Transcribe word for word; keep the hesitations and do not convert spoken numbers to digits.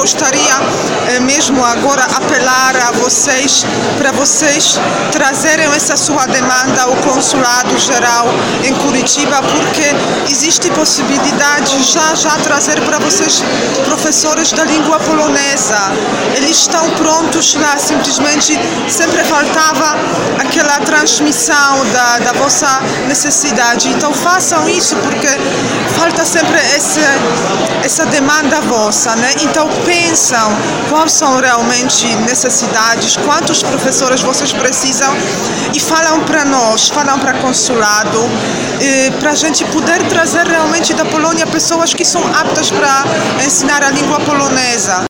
gostaria eh, mesmo agora apelar a vocês, para vocês trazerem essa sua demanda ao Consulado Geral em Curitiba, porque existe possibilidade já já trazer para vocês professores da língua polonesa. Eles estão prontos lá, simplesmente sempre faltava aquela transmissão da, da vossa necessidade. Então façam isso, porque falta sempre esse, essa demanda vossa, né? Então pensam quais são realmente necessidades, quantos professores vocês precisam e falam para nós, falam para o consulado, para a gente poder trazer realmente da Polônia pessoas que são aptas para ensinar a língua polonesa.